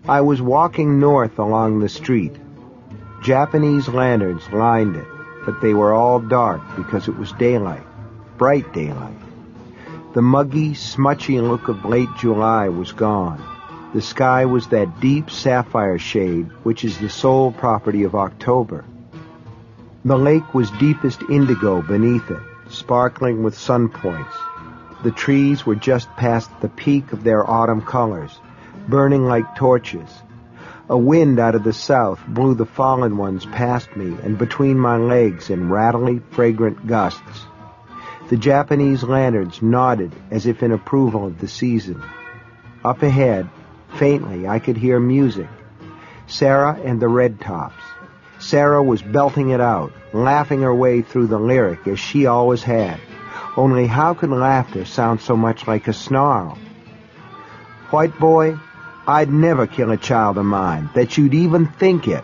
I was walking north along the street. Japanese lanterns lined it, but they were all dark because it was daylight, bright daylight. The muggy, smutchy look of late July was gone. The sky was that deep sapphire shade which is the sole property of October. The lake was deepest indigo beneath it, sparkling with sun points. The trees were just past the peak of their autumn colors, burning like torches. A wind out of the south blew the fallen ones past me and between my legs in rattly, fragrant gusts. The Japanese lanterns nodded as if in approval of the season. Up ahead, faintly, I could hear music. Sarah and the Red Tops. Sarah was belting it out, laughing her way through the lyric as she always had. Only how could laughter sound so much like a snarl? White boy, I'd never kill a child of mine, that you'd even think it.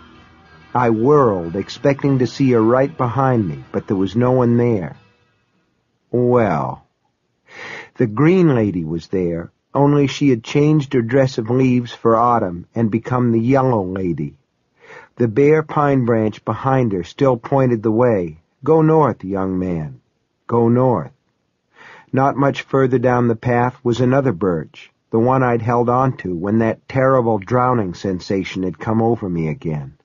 I whirled, expecting to see her right behind me, but there was no one there. Well, the green lady was there, only she had changed her dress of leaves for autumn and become the yellow lady. The bare pine branch behind her still pointed the way. Go north, young man. Go north. Not much further down the path was another birch, the one I'd held on to when that terrible drowning sensation had come over me again.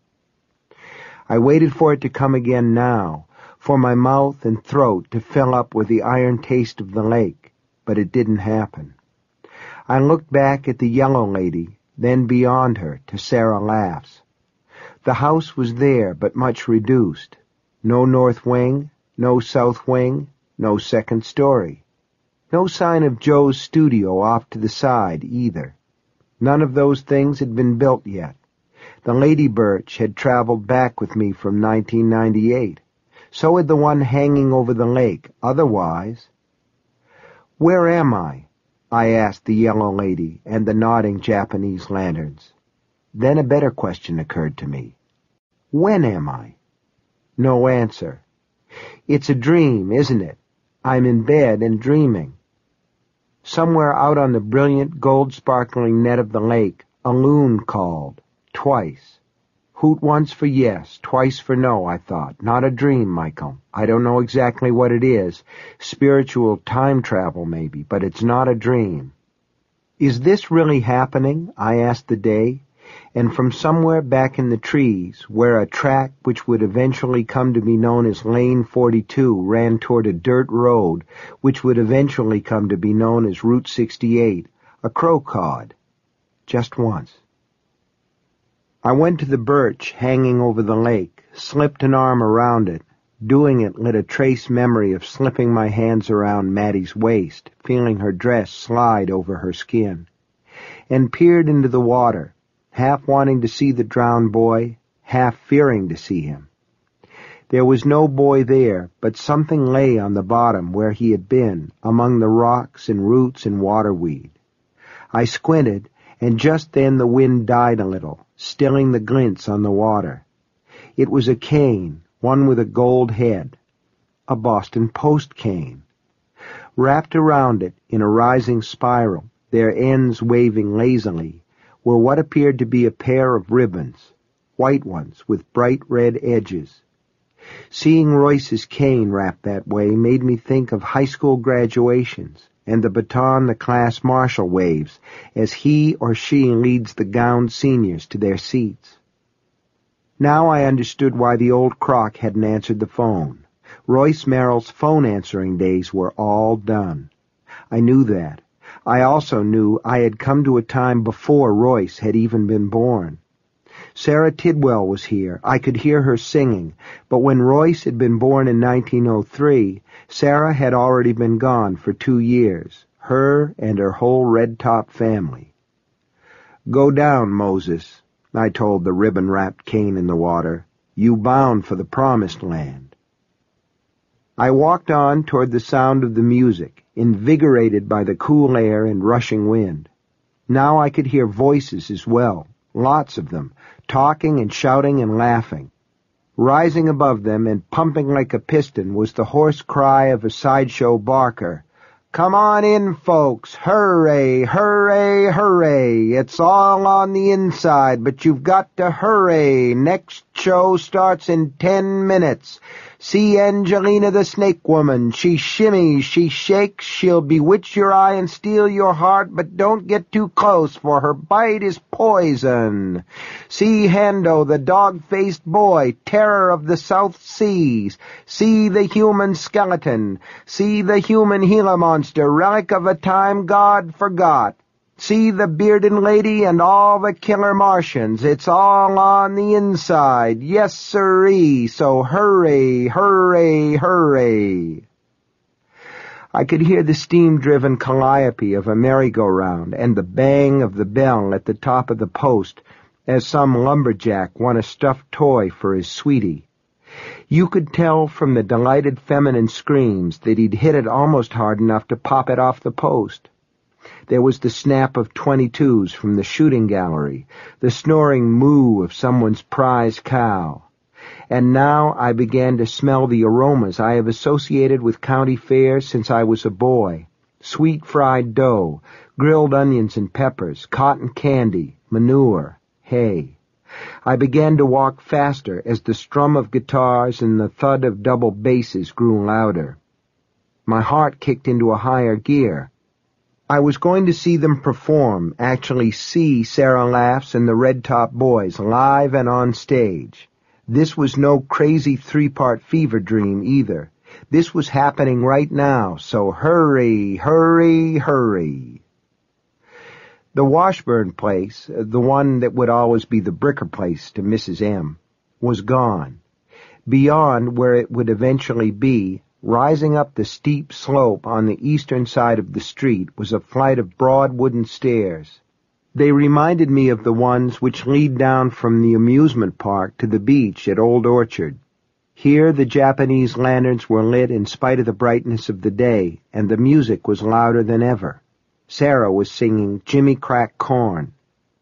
I waited for it to come again now, for my mouth and throat to fill up with the iron taste of the lake, but it didn't happen. I looked back at the yellow lady, then beyond her to Sarah Laughs. The house was there, but much reduced. No north wing, no south wing, no second story. No sign of Joe's studio off to the side, either. None of those things had been built yet. The lady birch had traveled back with me from 1998. So had the one hanging over the lake. Otherwise... Where am I? I asked the yellow lady and the nodding Japanese lanterns. Then a better question occurred to me. When am I? No answer. It's a dream, isn't it? I'm in bed and dreaming. Somewhere out on the brilliant, gold-sparkling net of the lake, a loon called, twice. Hoot once for yes, twice for no, I thought. Not a dream, Michael. I don't know exactly what it is. Spiritual time travel, maybe, but it's not a dream. Is this really happening? I asked the day. And from somewhere back in the trees, where a track which would eventually come to be known as Lane 42 ran toward a dirt road, which would eventually come to be known as Route 68, a crow cawed. Just once. I went to the birch hanging over the lake, slipped an arm around it. Doing it lit a trace memory of slipping my hands around Maddie's waist, feeling her dress slide over her skin, and peered into the water, half wanting to see the drowned boy, half fearing to see him. There was no boy there, but something lay on the bottom where he had been, among the rocks and roots and waterweed. I squinted, and just then the wind died a little, stilling the glints on the water. It was a cane, one with a gold head, a Boston Post cane. Wrapped around it in a rising spiral, their ends waving lazily, were what appeared to be a pair of ribbons, white ones with bright red edges. Seeing Royce's cane wrapped that way made me think of high school graduations and the baton the class marshal waves as he or she leads the gowned seniors to their seats. Now I understood why the old crock hadn't answered the phone. Royce Merrill's phone answering days were all done. I knew that. I also knew I had come to a time before Royce had even been born. Sarah Tidwell was here. I could hear her singing, but when Royce had been born in 1903, Sarah had already been gone for 2 years, her and her whole red-top family. Go down, Moses, I told the ribbon-wrapped cane in the water. You bound for the promised land. I walked on toward the sound of the music, invigorated by the cool air and rushing wind. Now I could hear voices as well, lots of them, talking and shouting and laughing. Rising above them and pumping like a piston was the hoarse cry of a sideshow barker, Come on in, folks. Hooray, hooray, hooray. It's all on the inside, but you've got to hurry. Next show starts in 10 minutes. See Angelina the Snake Woman. She shimmies, she shakes, she'll bewitch your eye and steal your heart, but don't get too close, for her bite is poison. See Hando, the dog-faced boy, terror of the South Seas. See the human skeleton. See the human Gila monster, relic of a time God forgot. See the bearded lady and all the killer Martians. It's all on the inside. Yes, sirree. So hurry, hurry, hurry. I could hear the steam-driven calliope of a merry-go-round and the bang of the bell at the top of the post as some lumberjack won a stuffed toy for his sweetie. You could tell from the delighted feminine screams that he'd hit it almost hard enough to pop it off the post. There was the snap of 22s from the shooting gallery, the snoring moo of someone's prize cow. And now I began to smell the aromas I have associated with county fairs since I was a boy. Sweet fried dough, grilled onions and peppers, cotton candy, manure, hay. I began to walk faster as the strum of guitars and the thud of double basses grew louder. My heart kicked into a higher gear. I was going to see them perform, actually see Sarah Laughs and the Red Top Boys live and on stage. This was no crazy three-part fever dream either. This was happening right now, so hurry, hurry, hurry. The Washburn place, the one that would always be the Bricker place to Mrs. M., was gone. Beyond where it would eventually be, rising up the steep slope on the eastern side of the street, was a flight of broad wooden stairs. They reminded me of the ones which lead down from the amusement park to the beach at Old Orchard. Here the Japanese lanterns were lit in spite of the brightness of the day, and the music was louder than ever. Sarah was singing Jimmy Crack Corn.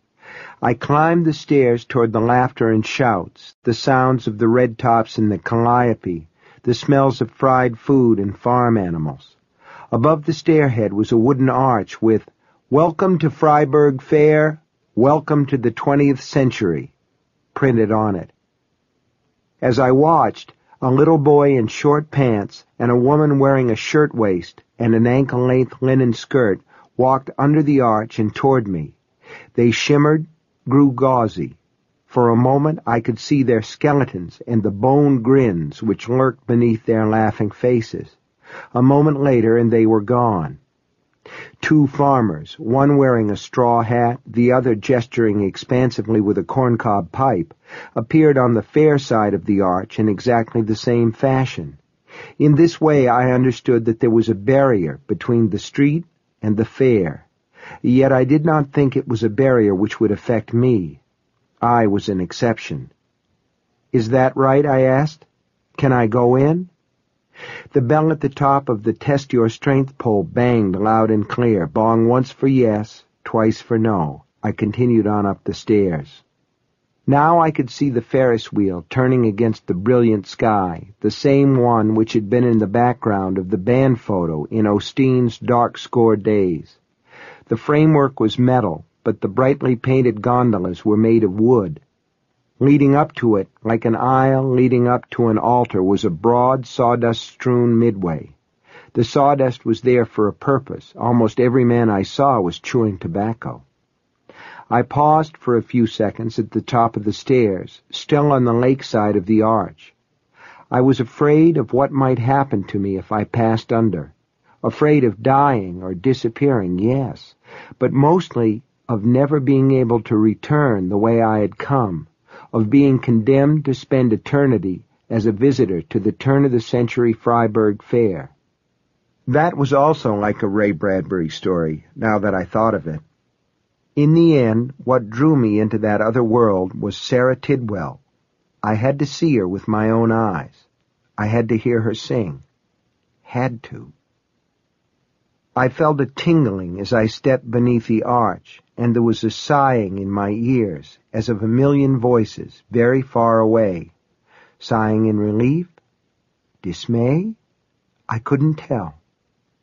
I climbed the stairs toward the laughter and shouts, the sounds of the red tops and the calliope, the smells of fried food and farm animals. Above the stairhead was a wooden arch with, "Welcome to Freiburg Fair, welcome to the 20th century," printed on it. As I watched, a little boy in short pants and a woman wearing a shirtwaist and an ankle-length linen skirt walked under the arch and toward me. They shimmered, grew gauzy. For a moment I could see their skeletons and the boned grins which lurked beneath their laughing faces. A moment later and they were gone. Two farmers, one wearing a straw hat, the other gesturing expansively with a corncob pipe, appeared on the fair side of the arch in exactly the same fashion. In this way I understood that there was a barrier between the street and the fair. Yet I did not think it was a barrier which would affect me. I was an exception. "Is that right?" I asked. "Can I go in?" The bell at the top of the Test Your Strength pole banged loud and clear, bong once for yes, twice for no. I continued on up the stairs. Now I could see the Ferris wheel turning against the brilliant sky, the same one which had been in the background of the band photo in Osteen's dark score days. The framework was metal, but the brightly painted gondolas were made of wood. Leading up to it, like an aisle leading up to an altar, was a broad, sawdust-strewn midway. The sawdust was there for a purpose. Almost every man I saw was chewing tobacco. I paused for a few seconds at the top of the stairs, still on the lakeside of the arch. I was afraid of what might happen to me if I passed under. Afraid of dying or disappearing, yes, but mostly of never being able to return the way I had come, of being condemned to spend eternity as a visitor to the turn-of-the-century Freiburg Fair. That was also like a Ray Bradbury story, now that I thought of it. In the end, what drew me into that other world was Sarah Tidwell. I had to see her with my own eyes. I had to hear her sing. Had to. I felt a tingling as I stepped beneath the arch, and there was a sighing in my ears, as of a million voices, very far away. Sighing in relief? Dismay? I couldn't tell.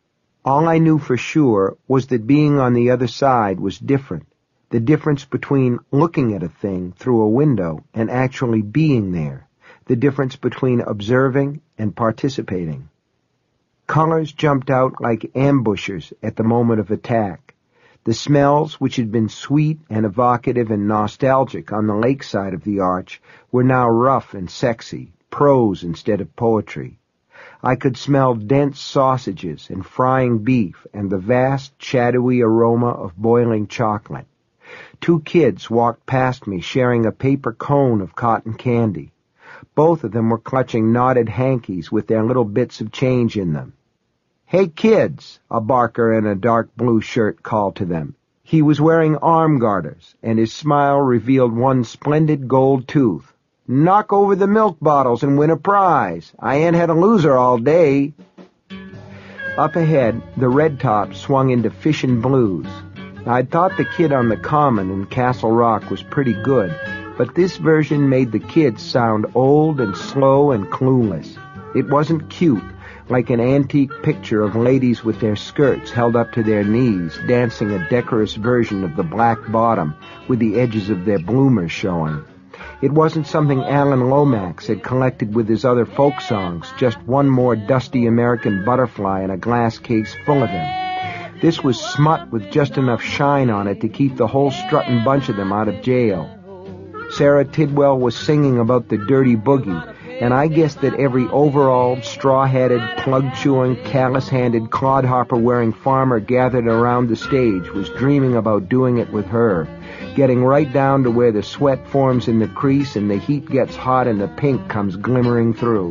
All I knew for sure was that being on the other side was different. The difference between looking at a thing through a window and actually being there. The difference between observing and participating. Colors jumped out like ambushers at the moment of attack. The smells, which had been sweet and evocative and nostalgic on the lakeside of the arch, were now rough and sexy, prose instead of poetry. I could smell dense sausages and frying beef and the vast, shadowy aroma of boiling chocolate. 2 kids walked past me sharing a paper cone of cotton candy. Both of them were clutching knotted hankies with their little bits of change in them. "Hey, kids," a barker in a dark blue shirt called to them. He was wearing arm garters, and his smile revealed one splendid gold tooth. "Knock over the milk bottles and win a prize. I ain't had a loser all day." Up ahead, the red top swung into Fishin' Blues. I'd thought the kid on the Common in Castle Rock was pretty good, but this version made the kids sound old and slow and clueless. It wasn't cute, like an antique picture of ladies with their skirts held up to their knees, dancing a decorous version of the black bottom with the edges of their bloomers showing. It wasn't something Alan Lomax had collected with his other folk songs, just one more dusty American butterfly in a glass case full of them. This was smut with just enough shine on it to keep the whole strutting bunch of them out of jail. Sarah Tidwell was singing about the dirty boogie, and I guessed that every overalled, straw-hatted, plug-chewing, callous-handed, clodhopper-wearing farmer gathered around the stage was dreaming about doing it with her, getting right down to where the sweat forms in the crease and the heat gets hot and the pink comes glimmering through.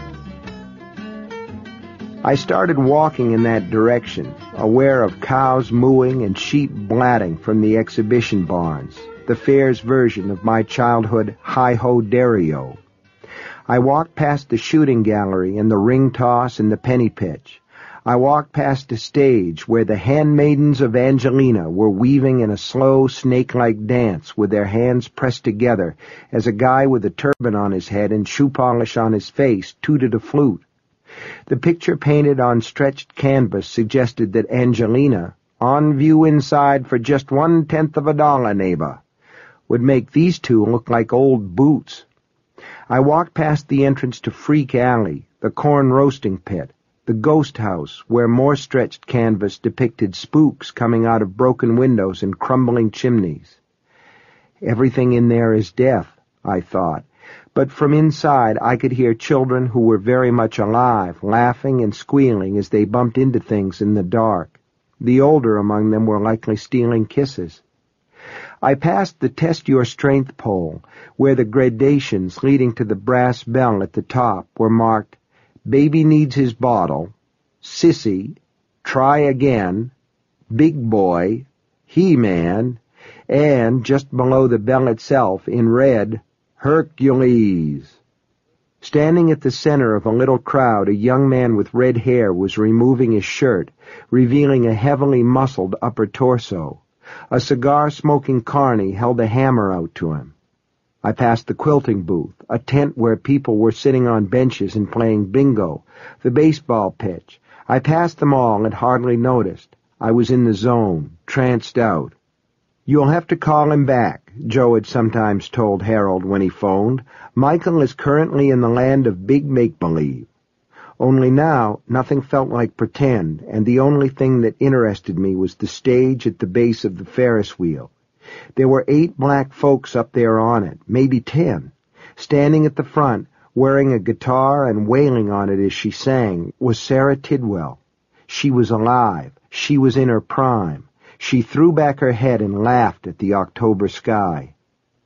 I started walking in that direction, aware of cows mooing and sheep blatting from the exhibition barns, the fair's version of my childhood hi-ho-derry-o. I walked past the shooting gallery and the ring toss and the penny pitch. I walked past a stage where the handmaidens of Angelina were weaving in a slow, snake-like dance with their hands pressed together as a guy with a turban on his head and shoe polish on his face tooted a flute. The picture painted on stretched canvas suggested that Angelina, on view inside for just $0.1 neighbor, would make these two look like old boots. I walked past the entrance to Freak Alley, the corn roasting pit, the ghost house where more stretched canvas depicted spooks coming out of broken windows and crumbling chimneys. Everything in there is death, I thought, but from inside I could hear children who were very much alive, laughing and squealing as they bumped into things in the dark. The older among them were likely stealing kisses. I passed the Test Your Strength pole, where the gradations leading to the brass bell at the top were marked, Baby Needs His Bottle, Sissy, Try Again, Big Boy, He-Man, and, just below the bell itself, in red, Hercules. Standing at the center of a little crowd, a young man with red hair was removing his shirt, revealing a heavily muscled upper torso. A cigar-smoking carny held a hammer out to him. I passed the quilting booth, a tent where people were sitting on benches and playing bingo, the baseball pitch. I passed them all and hardly noticed. I was in the zone, tranced out. "You'll have to call him back," Joe had sometimes told Harold when he phoned. "Michael is currently in the land of big make-believe." Only now, nothing felt like pretend, and the only thing that interested me was the stage at the base of the Ferris wheel. There were 8 black folks up there on it, maybe 10. Standing at the front, wearing a guitar and wailing on it as she sang, was Sarah Tidwell. She was alive. She was in her prime. She threw back her head and laughed at the October sky.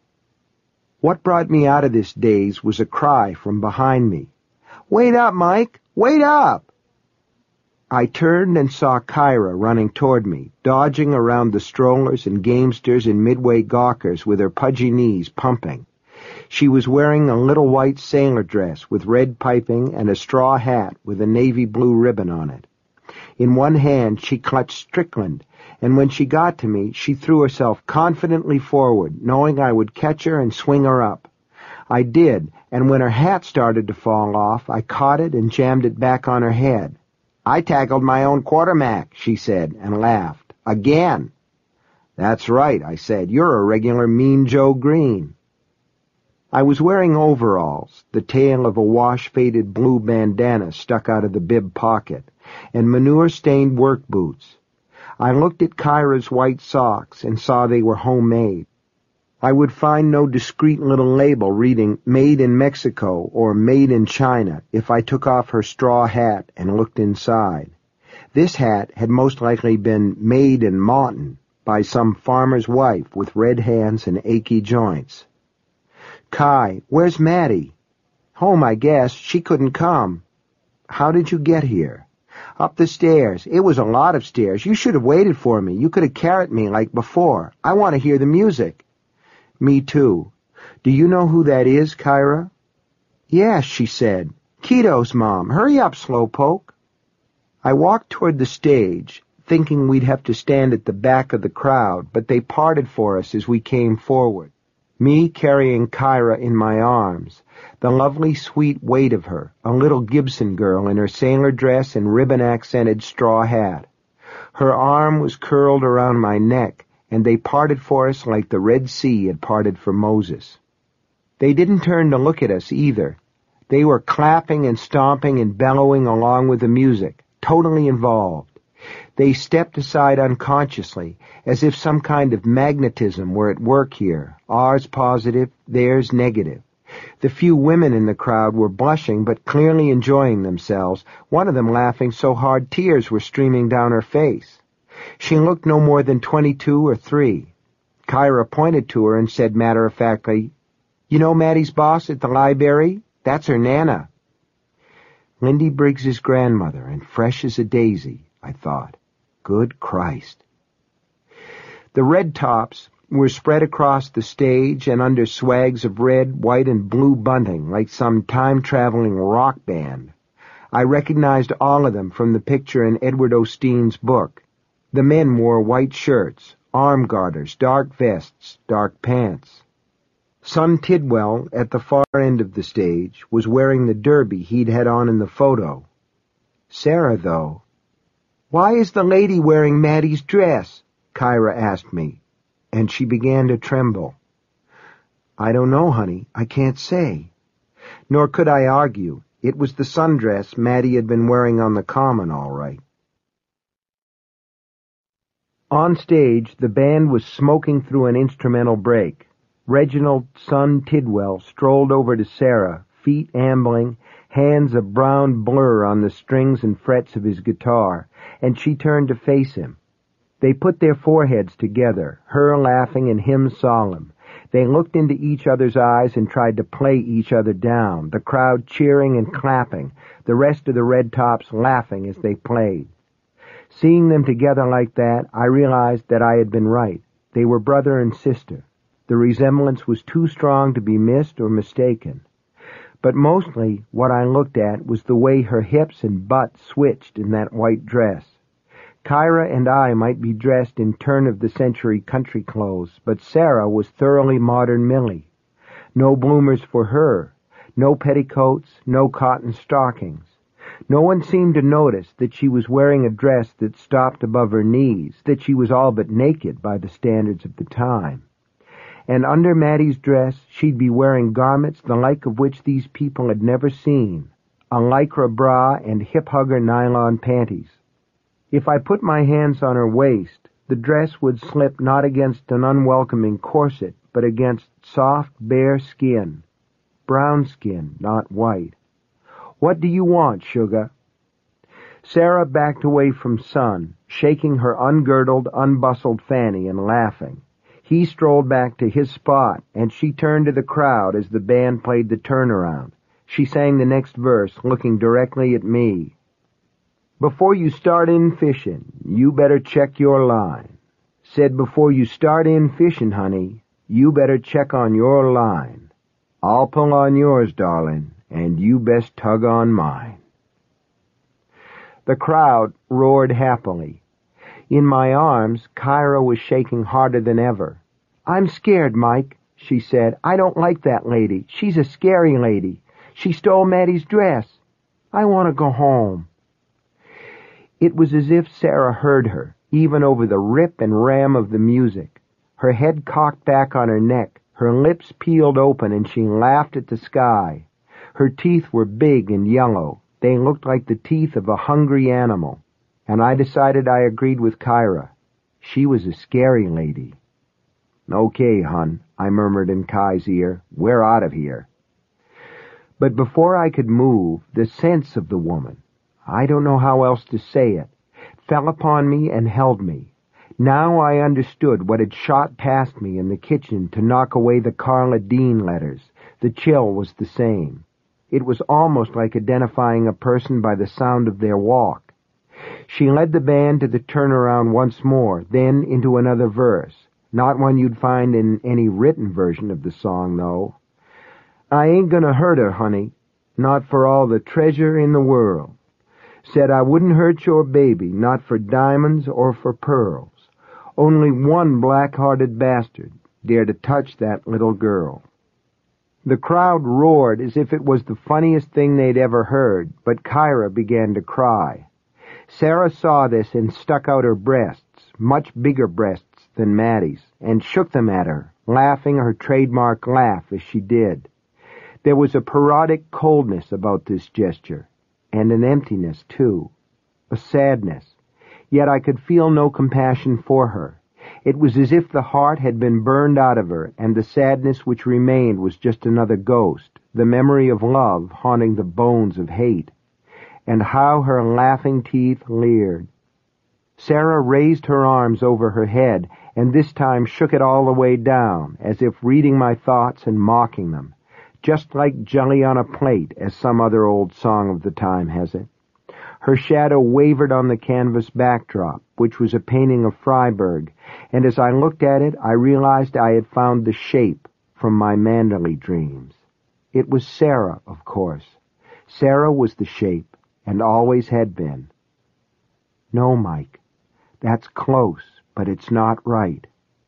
What brought me out of this daze was a cry from behind me. "Wait up, Mike! Wait up!" I turned and saw Kyra running toward me, dodging around the strollers and gamesters and midway gawkers with her pudgy knees pumping. She was wearing a little white sailor dress with red piping and a straw hat with a navy blue ribbon on it. In one hand she clutched Strickland, and when she got to me, she threw herself confidently forward, knowing I would catch her and swing her up. I did, and when her hat started to fall off, I caught it and jammed it back on her head. "I tackled my own quartermack," she said, and laughed. "Again." "That's right," I said. "You're a regular Mean Joe Green." I was wearing overalls, the tail of a wash-faded blue bandana stuck out of the bib pocket, and manure-stained work boots. I looked at Kyra's white socks and saw they were homemade. I would find no discreet little label reading "Made in Mexico" or "Made in China" if I took off her straw hat and looked inside. This hat had most likely been made in Maunton by some farmer's wife with red hands and achy joints. "Kai, where's Maddie?" "Home, I guess. She couldn't come." "How did you get here?" "Up the stairs. It was a lot of stairs. You should have waited for me. You could have carried me like before. I want to hear the music." "Me too. Do you know who that is, Kyra?" "Yes," she said. "Keto's mom. Hurry up, Slowpoke." I walked toward the stage, thinking we'd have to stand at the back of the crowd, but they parted for us as we came forward. Me carrying Kyra in my arms, the lovely sweet weight of her, a little Gibson girl in her sailor dress and ribbon-accented straw hat. Her arm was curled around my neck, and they parted for us like the Red Sea had parted for Moses. They didn't turn to look at us either. They were clapping and stomping and bellowing along with the music, totally involved. They stepped aside unconsciously, as if some kind of magnetism were at work here, ours positive, theirs negative. The few women in the crowd were blushing but clearly enjoying themselves, one of them laughing so hard tears were streaming down her face. She looked no more than 22 or 3. Kyra pointed to her and said matter-of-factly, "You know Maddie's boss at the library? That's her Nana." Lindy Briggs's grandmother, and fresh as a daisy, I thought. Good Christ. The red tops were spread across the stage and under swags of red, white, and blue bunting like some time-traveling rock band. I recognized all of them from the picture in Edward Osteen's book. The men wore white shirts, arm garters, dark vests, dark pants. Son Tidwell, at the far end of the stage, was wearing the derby he'd had on in the photo. Sarah, though. "Why is the lady wearing Maddie's dress?" Kyra asked me, and she began to tremble. "I don't know, honey. I can't say." Nor could I argue. It was the sundress Maddie had been wearing on the common, all right. On stage, the band was smoking through an instrumental break. Reginald Son Tidwell strolled over to Sarah, feet ambling, hands a brown blur on the strings and frets of his guitar, and she turned to face him. They put their foreheads together, her laughing and him solemn. They looked into each other's eyes and tried to play each other down, the crowd cheering and clapping, the rest of the Red Tops laughing as they played. Seeing them together like that, I realized that I had been right. They were brother and sister. The resemblance was too strong to be missed or mistaken. But mostly what I looked at was the way her hips and butt switched in that white dress. Kyra and I might be dressed in turn-of-the-century country clothes, but Sarah was thoroughly modern Millie. No bloomers for her, no petticoats, no cotton stockings. No one seemed to notice that she was wearing a dress that stopped above her knees, that she was all but naked by the standards of the time. And under Maddie's dress she'd be wearing garments the like of which these people had never seen, a lycra bra and hip-hugger nylon panties. If I put my hands on her waist, the dress would slip not against an unwelcoming corset, but against soft, bare skin. Brown skin, not white. "What do you want, sugar?" Sarah backed away from Son, shaking her ungirdled, unbustled fanny and laughing. He strolled back to his spot, and she turned to the crowd as the band played the turnaround. She sang the next verse, looking directly at me. "Before you start in fishin', you better check your line." Said before you start in fishin', honey, you better check on your line. I'll pull on yours, darling, and you best tug on mine. The crowd roared happily. In my arms, Kyra was shaking harder than ever. "I'm scared, Mike," she said. "I don't like that lady. She's a scary lady. She stole Maddie's dress. I want to go home." It was as if Sarah heard her, even over the rip and ram of the music. Her head cocked back on her neck, her lips peeled open, and she laughed at the sky. Her teeth were big and yellow. They looked like the teeth of a hungry animal. And I decided I agreed with Kyra. She was a scary lady. "Okay, hun," I murmured in Kai's ear. "We're out of here." But before I could move, the sense of the woman, I don't know how else to say it, fell upon me and held me. Now I understood what had shot past me in the kitchen to knock away the Carla Dean letters. The chill was the same. It was almost like identifying a person by the sound of their walk. She led the band to the turnaround once more, then into another verse. Not one you'd find in any written version of the song, though. "I ain't gonna hurt her, honey. Not for all the treasure in the world. Said I wouldn't hurt your baby, not for diamonds or for pearls. Only one black-hearted bastard dared to touch that little girl." The crowd roared as if it was the funniest thing they'd ever heard, but Kyra began to cry. Sarah saw this and stuck out her breasts, much bigger breasts than Maddie's, and shook them at her, laughing her trademark laugh as she did. There was a parodic coldness about this gesture, and an emptiness, too, a sadness. Yet I could feel no compassion for her. It was as if the heart had been burned out of her, and the sadness which remained was just another ghost, the memory of love haunting the bones of hate. And how her laughing teeth leered. Sarah raised her arms over her head, and this time shook it all the way down, as if reading my thoughts and mocking them, just like jelly on a plate, as some other old song of the time has it. Her shadow wavered on the canvas backdrop, which was a painting of Freiberg, and as I looked at it, I realized I had found the shape from my Manderley dreams. It was Sarah, of course. Sarah was the shape, and always had been. "No, Mike, that's close, but it's not right."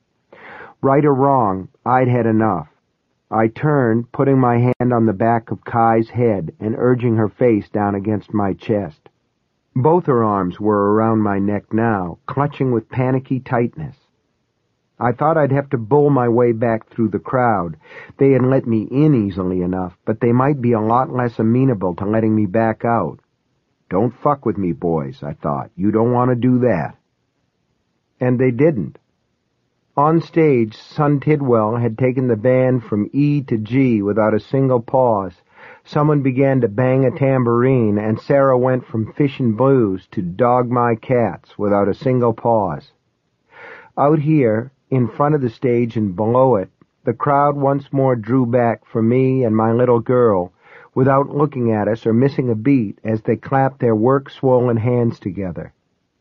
Right or wrong, I'd had enough. I turned, putting my hand on the back of Kai's head and urging her face down against my chest. Both her arms were around my neck now, clutching with panicky tightness. I thought I'd have to bull my way back through the crowd. They had let me in easily enough, but they might be a lot less amenable to letting me back out. "Don't fuck with me, boys," I thought. "You don't want to do that." And they didn't. On stage, Son Tidwell had taken the band from E to G without a single pause. Someone began to bang a tambourine, and Sarah went from Fishin' Blues to Dog My Cats without a single pause. Out here, in front of the stage and below it, the crowd once more drew back for me and my little girl, without looking at us or missing a beat as they clapped their work-swollen hands together.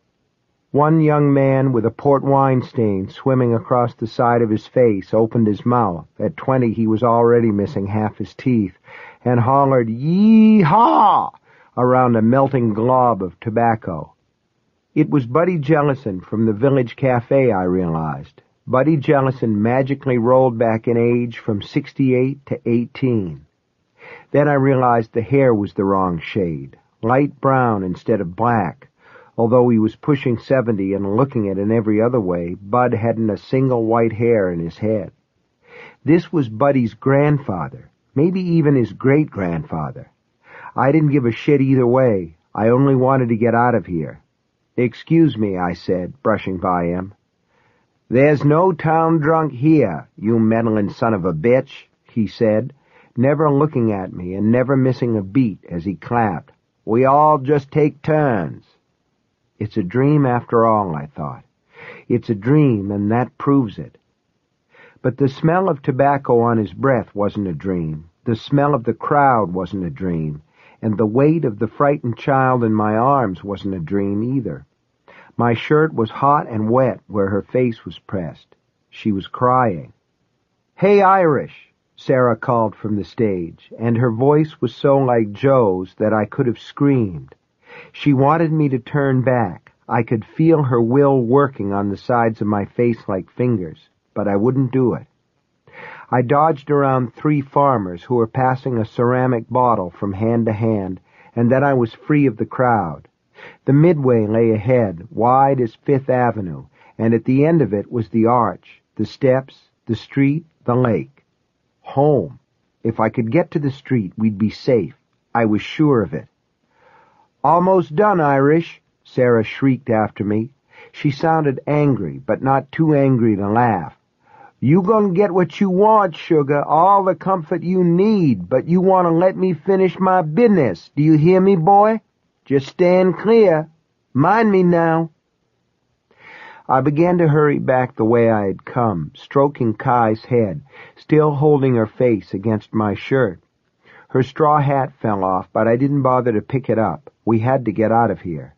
One young man with a port wine stain swimming across the side of his face opened his mouth. At 20 he was already missing half his teeth, and hollered, "Yee-haw!" around a melting glob of tobacco. It was Buddy Jellison from the Village Cafe, I realized. Buddy Jellison magically rolled back in age from 68 to 18. Then I realized the hair was the wrong shade, light brown instead of black. Although he was pushing 70 and looking it in every other way, Bud hadn't a single white hair in his head. This was Buddy's grandfather, maybe even his great-grandfather. I didn't give a shit either way. I only wanted to get out of here. "Excuse me," I said, brushing by him. "There's no town drunk here, you meddling son of a bitch," he said, never looking at me and never missing a beat as he clapped. "We all just take turns." It's a dream after all, I thought. It's a dream, and that proves it. But the smell of tobacco on his breath wasn't a dream. The smell of the crowd wasn't a dream. And the weight of the frightened child in my arms wasn't a dream either. My shirt was hot and wet where her face was pressed. She was crying. "Hey, Irish," Sarah called from the stage, and her voice was so like Joe's that I could have screamed. She wanted me to turn back. I could feel her will working on the sides of my face like fingers, but I wouldn't do it. I dodged around 3 farmers who were passing a ceramic bottle from hand to hand, and then I was free of the crowd. The Midway lay ahead, wide as Fifth Avenue, and at the end of it was the arch, the steps, the street, the lake. Home. If I could get to the street, we'd be safe. I was sure of it. "Almost done, Irish," Sarah shrieked after me. She sounded angry, but not too angry to laugh. "You gonna get what you want, sugar, all the comfort you need, but you want to let me finish my business. Do you hear me, boy? Just stand clear. Mind me now." I began to hurry back the way I had come, stroking Kai's head, still holding her face against my shirt. Her straw hat fell off, but I didn't bother to pick it up. We had to get out of here.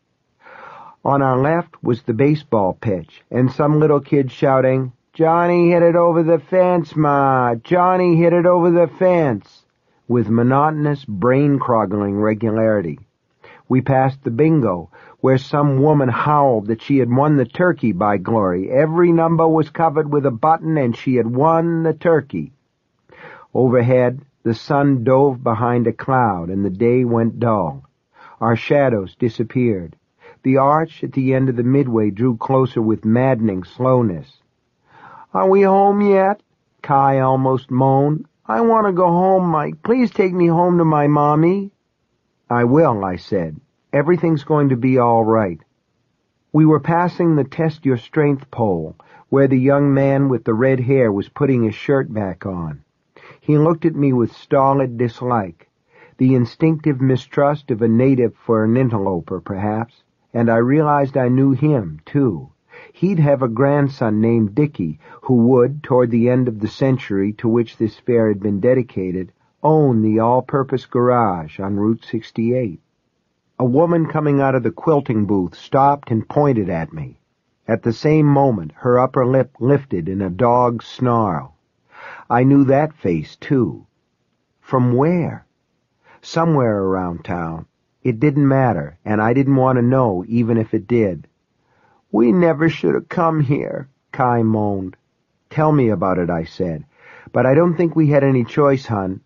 On our left was the baseball pitch, and some little kid shouting, "Johnny hit it over the fence, Ma! Johnny hit it over the fence!" with monotonous, brain-croggling regularity. We passed the bingo, where some woman howled that she had won the turkey, by glory. Every number was covered with a button, and she had won the turkey. Overhead, the sun dove behind a cloud, and the day went dull. Our shadows disappeared. The arch at the end of the Midway drew closer with maddening slowness. "Are we home yet?" Kai almost moaned. "I want to go home, Mike. Please take me home to my mommy." "I will," I said. "Everything's going to be all right." We were passing the Test Your Strength pole, where the young man with the red hair was putting his shirt back on. He looked at me with stolid dislike, the instinctive mistrust of a native for an interloper, perhaps, and I realized I knew him, too. He'd have a grandson named Dickie, who would, toward the end of the century to which this fair had been dedicated, own the all-purpose garage on Route 68. A woman coming out of the quilting booth stopped and pointed at me. At the same moment, her upper lip lifted in a dog's snarl. I knew that face, too. From where? Somewhere around town. It didn't matter, and I didn't want to know, even if it did. "We never should have come here," Kai moaned. "Tell me about it," I said. "But I don't think we had any choice, hon.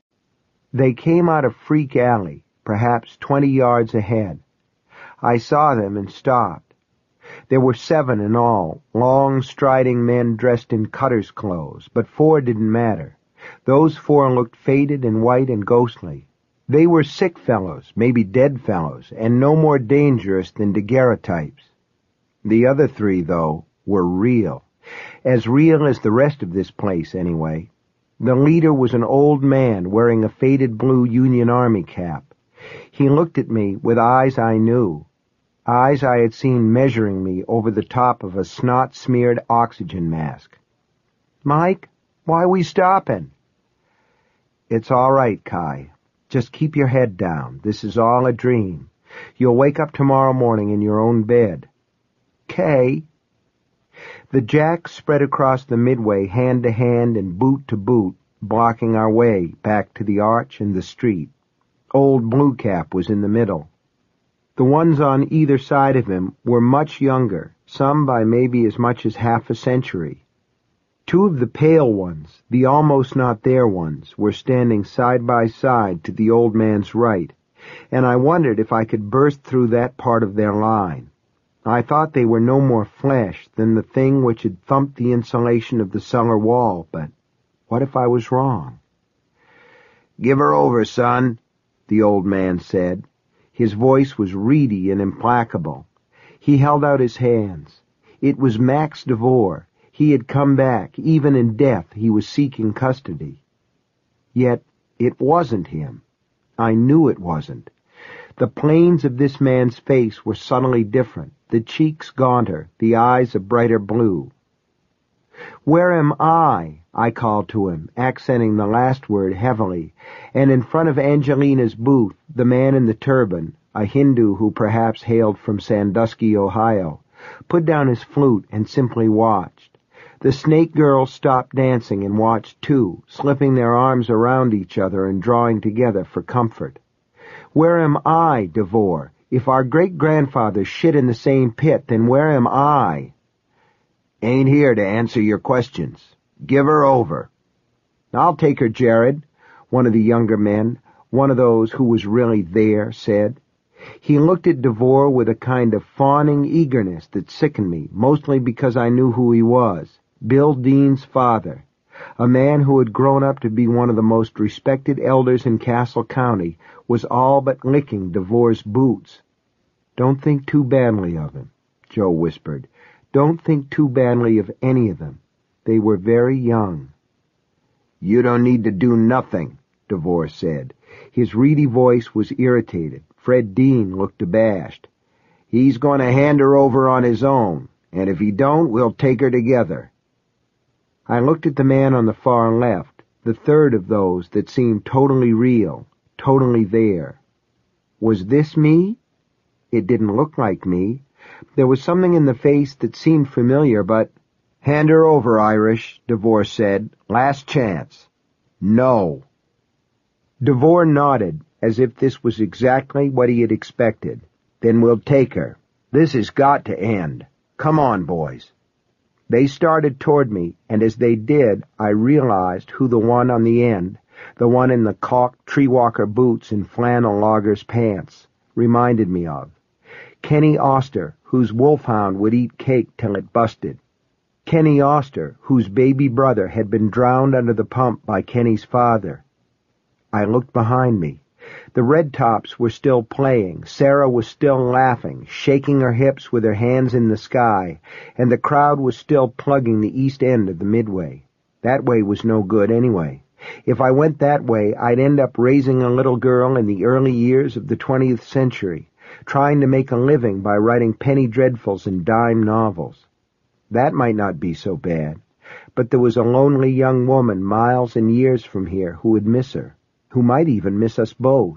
They came out of Freak Alley, perhaps 20 yards ahead. I saw them and stopped. There were 7 in all, long, striding men dressed in cutter's clothes, but 4 didn't matter. Those 4 looked faded and white and ghostly. They were sick fellows, maybe dead fellows, and no more dangerous than daguerreotypes. The other 3, though, were real. As real as the rest of this place, anyway. The leader was an old man wearing a faded blue Union Army cap. He looked at me with eyes I knew, eyes I had seen measuring me over the top of a snot-smeared oxygen mask. "Mike, why we stoppin'?" "It's all right, Kai. Just keep your head down. This is all a dream. You'll wake up tomorrow morning in your own bed." "Kay." The jacks spread across the Midway hand to hand and boot to boot, blocking our way back to the arch and the street. Old Blue Cap was in the middle. The ones on either side of him were much younger, some by maybe as much as half a century. 2 of the pale ones, the almost not there ones, were standing side by side to the old man's right, and I wondered if I could burst through that part of their line. I thought they were no more flesh than the thing which had thumped the insulation of the cellar wall, but what if I was wrong? "Give her over, son," the old man said. His voice was reedy and implacable. He held out his hands. It was Max DeVore. He had come back. Even in death, he was seeking custody. Yet, it wasn't him. I knew it wasn't. The planes of this man's face were subtly different, the cheeks gaunter, the eyes a brighter blue. "Where am I?" I called to him, accenting the last word heavily, and in front of Angelina's booth, the man in the turban, a Hindu who perhaps hailed from Sandusky, Ohio, put down his flute and simply watched. The snake girls stopped dancing and watched too, slipping their arms around each other and drawing together for comfort. "Where am I, DeVore? If our great-grandfathers shit in the same pit, then where am I?" "Ain't here to answer your questions. Give her over." "I'll take her, Jared," one of the younger men, one of those who was really there, said. He looked at Devore with a kind of fawning eagerness that sickened me, mostly because I knew who he was. Bill Dean's father. A man who had grown up to be one of the most respected elders in Castle County was all but licking Devore's boots. "Don't think too badly of him," Joe whispered. "Don't think too badly of any of them. They were very young." "You don't need to do nothing," Devore said. His reedy voice was irritated. Fred Dean looked abashed. "He's going to hand her over on his own, and if he don't, we'll take her together." I looked at the man on the far left, the third of those that seemed totally real, totally there. Was this me? It didn't look like me. There was something in the face that seemed familiar, but... "Hand her over, Irish," Devore said. "Last chance." "No." Devore nodded, as if this was exactly what he had expected. "Then we'll take her. This has got to end. Come on, boys." They started toward me, and as they did, I realized who the one on the end, the one in the caulked tree-walker boots and flannel logger's pants, reminded me of. Kenny Oster, whose wolfhound would eat cake till it busted. Kenny Oster, whose baby brother had been drowned under the pump by Kenny's father. I looked behind me. The Red Tops were still playing, Sarah was still laughing, shaking her hips with her hands in the sky, and the crowd was still plugging the east end of the Midway. That way was no good anyway. If I went that way, I'd end up raising a little girl in the early years of the 20th century, trying to make a living by writing penny dreadfuls and dime novels. That might not be so bad, but there was a lonely young woman miles and years from here who would miss her, who might even miss us both.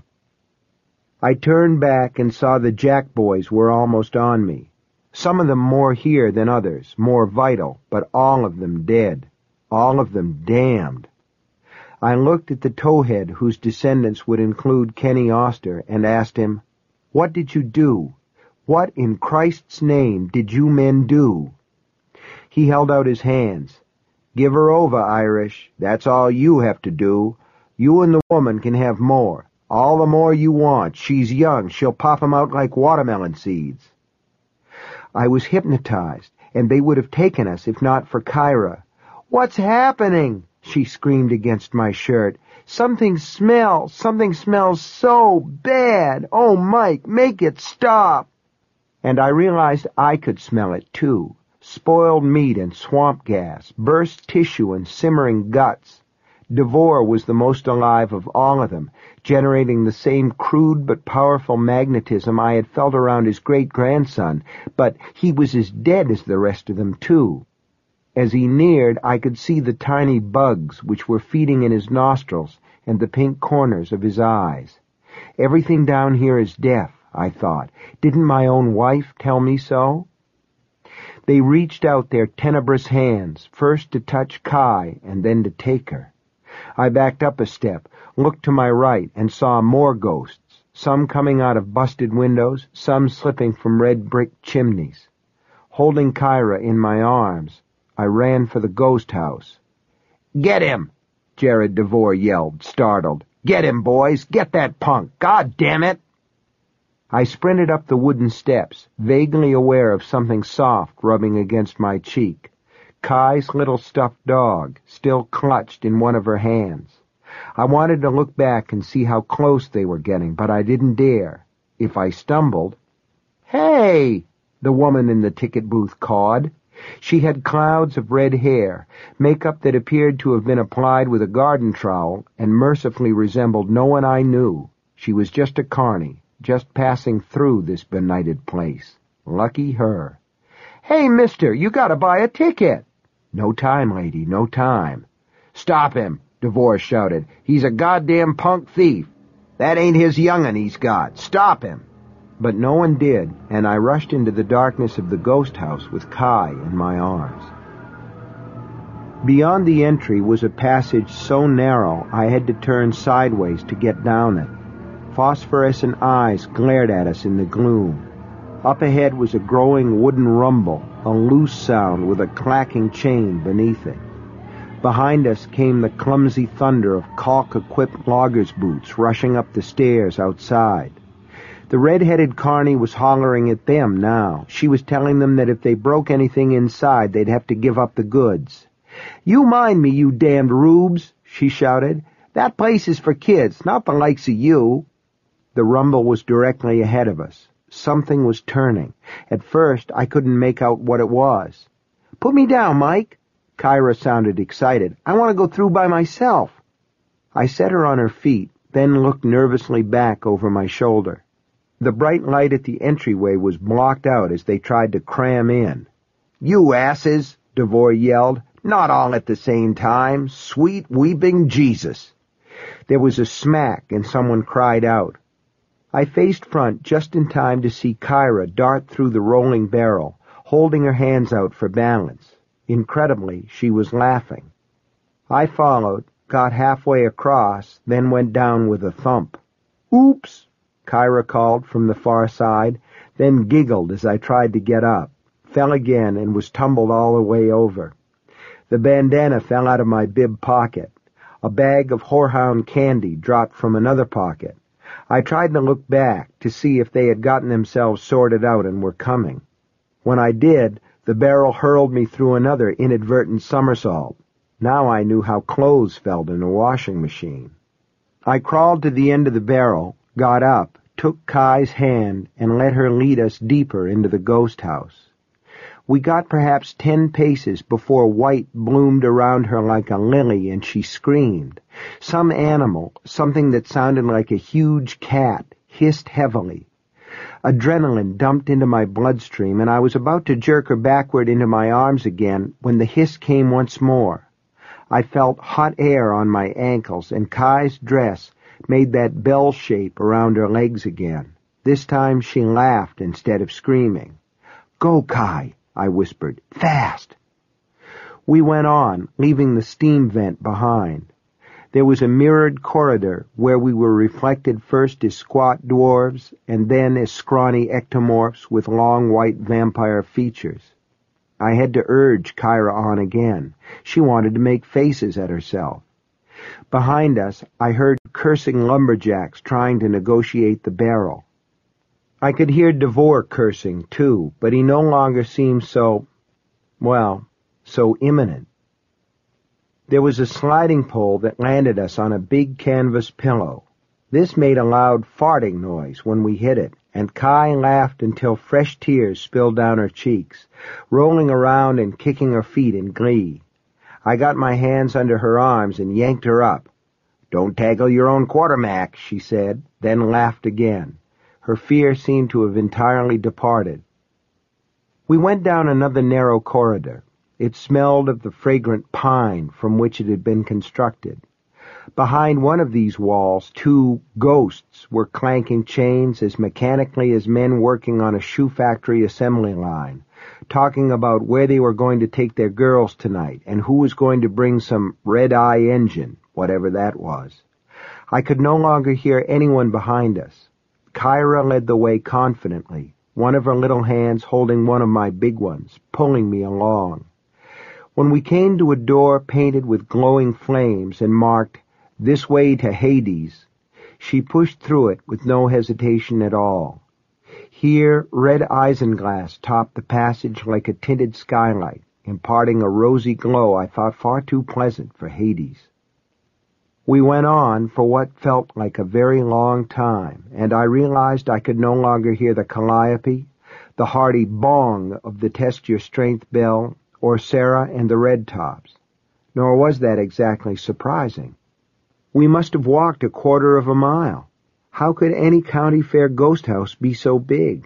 I turned back and saw the Jack boys were almost on me. Some of them more here than others, more vital, but all of them dead. All of them damned. I looked at the towhead whose descendants would include Kenny Oster and asked him, "What did you do? What in Christ's name did you men do?" He held out his hands. "Give her over, Irish. That's all you have to do. You and the woman can have more. All the more you want. She's young. She'll pop 'em out like watermelon seeds." I was hypnotized, and they would have taken us if not for Kyra. "What's happening?" she screamed against my shirt. Something smells so bad. Oh, Mike, make it stop." And I realized I could smell it, too. Spoiled meat and swamp gas, burst tissue and simmering guts. Devore was the most alive of all of them, generating the same crude but powerful magnetism I had felt around his great-grandson, but he was as dead as the rest of them, too. As he neared, I could see the tiny bugs which were feeding in his nostrils and the pink corners of his eyes. Everything down here is death, I thought. Didn't my own wife tell me so? They reached out their tenebrous hands, first to touch Kai and then to take her. I backed up a step, looked to my right, and saw more ghosts, some coming out of busted windows, some slipping from red brick chimneys. Holding Kyra in my arms, I ran for the ghost house. "Get him!" Jared Devore yelled, startled. "Get him, boys! Get that punk! God damn it!" I sprinted up the wooden steps, vaguely aware of something soft rubbing against my cheek. Kai's little stuffed dog, still clutched in one of her hands. I wanted to look back and see how close they were getting, but I didn't dare. If I stumbled... "Hey!" the woman in the ticket booth cawed. She had clouds of red hair, makeup that appeared to have been applied with a garden trowel, and mercifully resembled no one I knew. She was just a carny, just passing through this benighted place. Lucky her. "Hey, mister, you gotta buy a ticket." "No time, lady, no time." "Stop him," Devore shouted. "He's a goddamn punk thief. That ain't his young'un he's got. Stop him." But no one did, and I rushed into the darkness of the ghost house with Kai in my arms. Beyond the entry was a passage so narrow I had to turn sideways to get down it. Phosphorescent eyes glared at us in the gloom. Up ahead was a growing wooden rumble, a loose sound with a clacking chain beneath it. Behind us came the clumsy thunder of caulk-equipped loggers' boots rushing up the stairs outside. The red-headed carney was hollering at them now. She was telling them that if they broke anything inside, they'd have to give up the goods. "You mind me, you damned rubes," she shouted. "That place is for kids, not the likes of you." The rumble was directly ahead of us. Something was turning. At first, I couldn't make out what it was. "Put me down, Mike." Kyra sounded excited. "I want to go through by myself." I set her on her feet, then looked nervously back over my shoulder. The bright light at the entryway was blocked out as they tried to cram in. "You asses!" Devore yelled. "Not all at the same time. Sweet weeping Jesus!" There was a smack, and someone cried out. I faced front just in time to see Kyra dart through the rolling barrel, holding her hands out for balance. Incredibly, she was laughing. I followed, got halfway across, then went down with a thump. "Oops!" Kyra called from the far side, then giggled as I tried to get up, fell again, and was tumbled all the way over. The bandana fell out of my bib pocket. A bag of horehound candy dropped from another pocket. I tried to look back to see if they had gotten themselves sorted out and were coming. When I did, the barrel hurled me through another inadvertent somersault. Now I knew how clothes felt in a washing machine. I crawled to the end of the barrel, got up, took Kai's hand, and let her lead us deeper into the ghost house. We got perhaps 10 paces before white bloomed around her like a lily, and she screamed. Some animal, something that sounded like a huge cat, hissed heavily. Adrenaline dumped into my bloodstream, and I was about to jerk her backward into my arms again when the hiss came once more. I felt hot air on my ankles, and Kai's dress made that bell shape around her legs again. This time she laughed instead of screaming. "Go, Kai," I whispered. "Fast!" We went on, leaving the steam vent behind. There was a mirrored corridor where we were reflected first as squat dwarves and then as scrawny ectomorphs with long white vampire features. I had to urge Kyra on again. She wanted to make faces at herself. Behind us, I heard cursing lumberjacks trying to negotiate the barrel. I could hear Devore cursing, too, but he no longer seemed so imminent. There was a sliding pole that landed us on a big canvas pillow. This made a loud farting noise when we hit it, and Kai laughed until fresh tears spilled down her cheeks, rolling around and kicking her feet in glee. I got my hands under her arms and yanked her up. "Don't tackle your own quartermack," she said, then laughed again. Her fear seemed to have entirely departed. We went down another narrow corridor. It smelled of the fragrant pine from which it had been constructed. Behind one of these walls, 2 ghosts were clanking chains as mechanically as men working on a shoe factory assembly line, talking about where they were going to take their girls tonight and who was going to bring some red-eye engine, whatever that was. I could no longer hear anyone behind us. Kyra led the way confidently, one of her little hands holding one of my big ones, pulling me along. When we came to a door painted with glowing flames and marked, "This way to Hades," she pushed through it with no hesitation at all. Here, red isinglass topped the passage like a tinted skylight, imparting a rosy glow I thought far too pleasant for Hades. We went on for what felt like a very long time, and I realized I could no longer hear the calliope, the hearty bong of the Test Your Strength bell, or Sarah and the Red Tops. Nor was that exactly surprising. We must have walked 1/4 of a mile. How could any county fair ghost house be so big?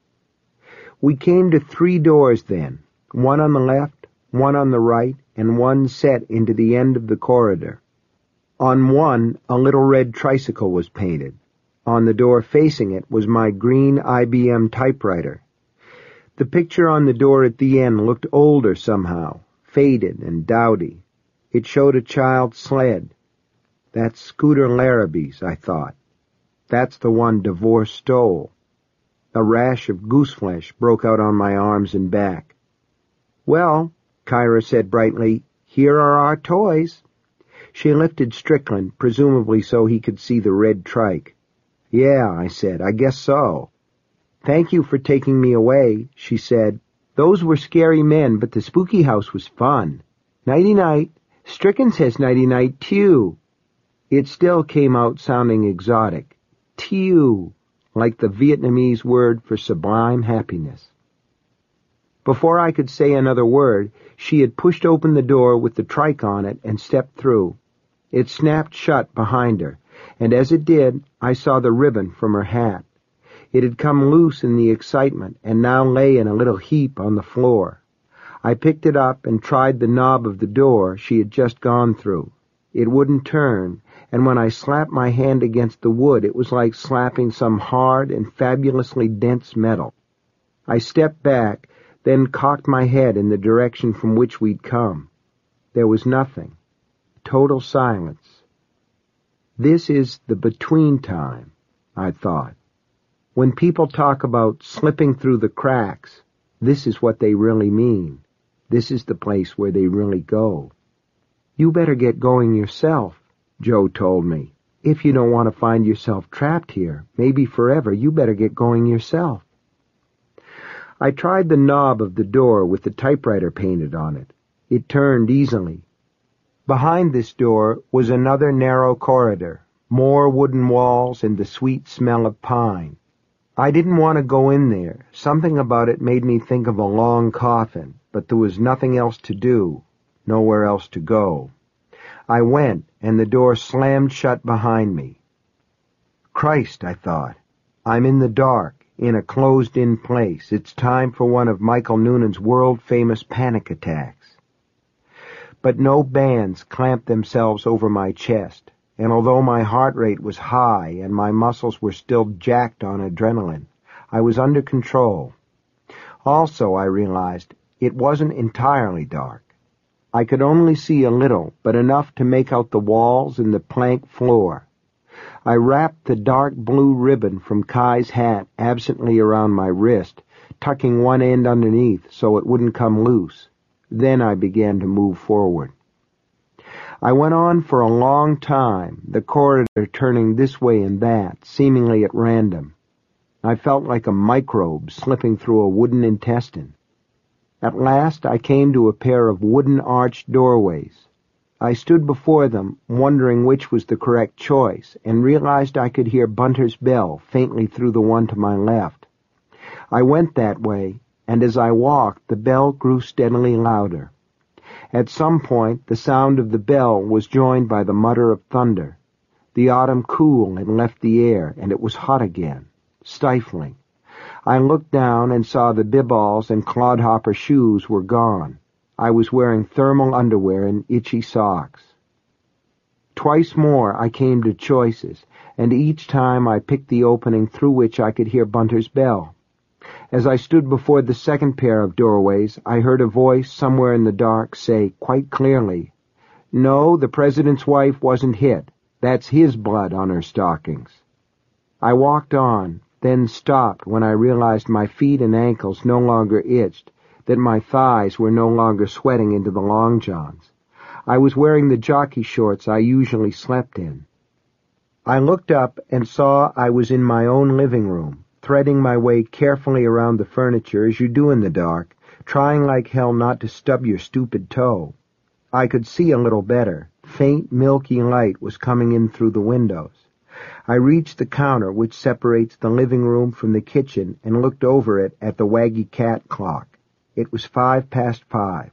We came to 3 doors then, one on the left, one on the right, and one set into the end of the corridor. On one, a little red tricycle was painted. On the door facing it was my green IBM typewriter. The picture on the door at the end looked older somehow, faded and dowdy. It showed a child's sled. That's Scooter Larrabee's, I thought. That's the one Devore stole. A rash of gooseflesh broke out on my arms and back. "Well," Kyra said brightly, "here are our toys." She lifted Strickland, presumably so he could see the red trike. Yeah, I said, I guess so. Thank you for taking me away, she said. Those were scary men, but the spooky house was fun. Nighty-night. Stricken says nighty-night, too. It still came out sounding exotic. Too, like the Vietnamese word for sublime happiness. Before I could say another word, she had pushed open the door with the trike on it and stepped through. It snapped shut behind her, and as it did, I saw the ribbon from her hat. It had come loose in the excitement and now lay in a little heap on the floor. I picked it up and tried the knob of the door she had just gone through. It wouldn't turn, and when I slapped my hand against the wood, it was like slapping some hard and fabulously dense metal. I stepped back, then cocked my head in the direction from which we'd come. There was nothing. Total silence. This is the between time, I thought. When people talk about slipping through the cracks, this is what they really mean. This is the place where they really go. You better get going yourself, Joe told me. If you don't want to find yourself trapped here, maybe forever, you better get going yourself. I tried the knob of the door with the typewriter painted on it. It turned easily. Behind this door was another narrow corridor, more wooden walls and the sweet smell of pine. I didn't want to go in there. Something about it made me think of a long coffin, but there was nothing else to do, nowhere else to go. I went, and the door slammed shut behind me. Christ, I thought, I'm in the dark, in a closed-in place. It's time for one of Michael Noonan's world-famous panic attacks. But no bands clamped themselves over my chest, and although my heart rate was high and my muscles were still jacked on adrenaline, I was under control. Also, I realized it wasn't entirely dark. I could only see a little, but enough to make out the walls and the plank floor. I wrapped the dark blue ribbon from Kai's hat absently around my wrist, tucking one end underneath so it wouldn't come loose. Then I began to move forward. I went on for a long time, the corridor turning this way and that, seemingly at random. I felt like a microbe slipping through a wooden intestine. At last I came to a pair of wooden arched doorways. I stood before them, wondering which was the correct choice, and realized I could hear Bunter's bell faintly through the one to my left. I went that way, and as I walked, the bell grew steadily louder. At some point, the sound of the bell was joined by the mutter of thunder. The autumn cool had left the air, and it was hot again, stifling. I looked down and saw the bibballs and clodhopper shoes were gone. I was wearing thermal underwear and itchy socks. Twice more I came to choices, and each time I picked the opening through which I could hear Bunter's bell. As I stood before the second pair of doorways, I heard a voice somewhere in the dark say quite clearly, "No, the president's wife wasn't hit. That's his blood on her stockings." I walked on, then stopped when I realized my feet and ankles no longer itched, that my thighs were no longer sweating into the long johns. I was wearing the jockey shorts I usually slept in. I looked up and saw I was in my own living room, threading my way carefully around the furniture as you do in the dark, trying like hell not to stub your stupid toe. I could see a little better. Faint, milky light was coming in through the windows. I reached the counter which separates the living room from the kitchen and looked over it at the waggy cat clock. It was 5:05.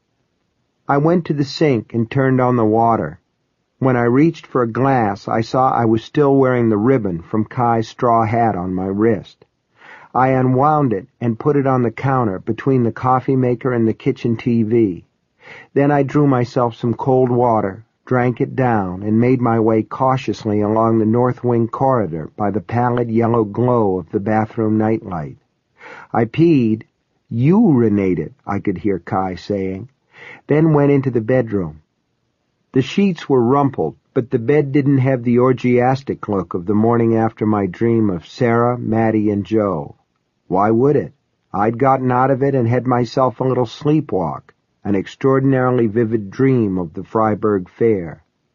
I went to the sink and turned on the water. When I reached for a glass, I saw I was still wearing the ribbon from Kai's straw hat on my wrist. I unwound it and put it on the counter between the coffee maker and the kitchen TV. Then I drew myself some cold water, drank it down, and made my way cautiously along the north wing corridor by the pallid yellow glow of the bathroom nightlight. I peed. "Urinated," I could hear Kai saying, then went into the bedroom. The sheets were rumpled, but the bed didn't have the orgiastic look of the morning after my dream of Sarah, Mattie, and Joe. Why would it? I'd gotten out of it and had myself a little sleepwalk, an extraordinarily vivid dream of the Freiburg Fair.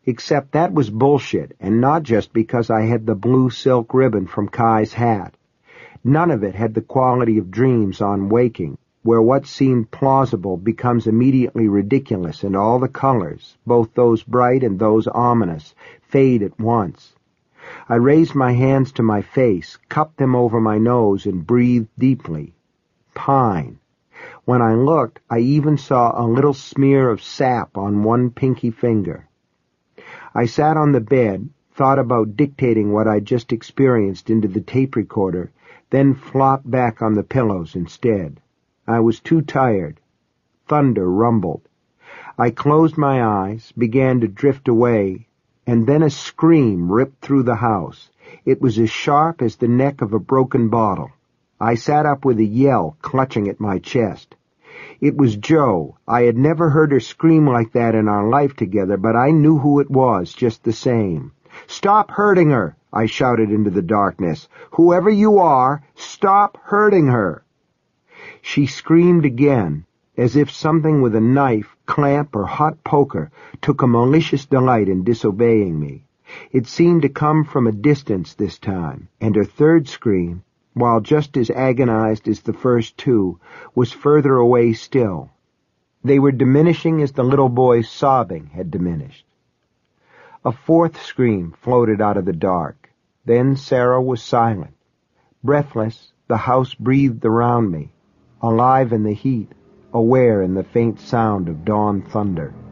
Except that was bullshit, and not just because I had the blue silk ribbon from Kai's hat. None of it had the quality of dreams on waking, where what seemed plausible becomes immediately ridiculous and all the colors, both those bright and those ominous, fade at once. I raised my hands to my face, cupped them over my nose, and breathed deeply. Pine. When I looked, I even saw a little smear of sap on one pinky finger. I sat on the bed, thought about dictating what I'd just experienced into the tape recorder, then flopped back on the pillows instead. I was too tired. Thunder rumbled. I closed my eyes, began to drift away, and then a scream ripped through the house. It was as sharp as the neck of a broken bottle. I sat up with a yell, clutching at my chest. It was Jo. I had never heard her scream like that in our life together, but I knew who it was just the same. "Stop hurting her!" I shouted into the darkness. "Whoever you are, stop hurting her!" She screamed again, as if something with a knife, clamp, or hot poker took a malicious delight in disobeying me. It seemed to come from a distance this time, and her third scream, while just as agonized as the first two, was further away still. They were diminishing as the little boy's sobbing had diminished. A fourth scream floated out of the dark. Then Sarah was silent. Breathless, the house breathed around me, alive in the heat, aware in the faint sound of dawn thunder.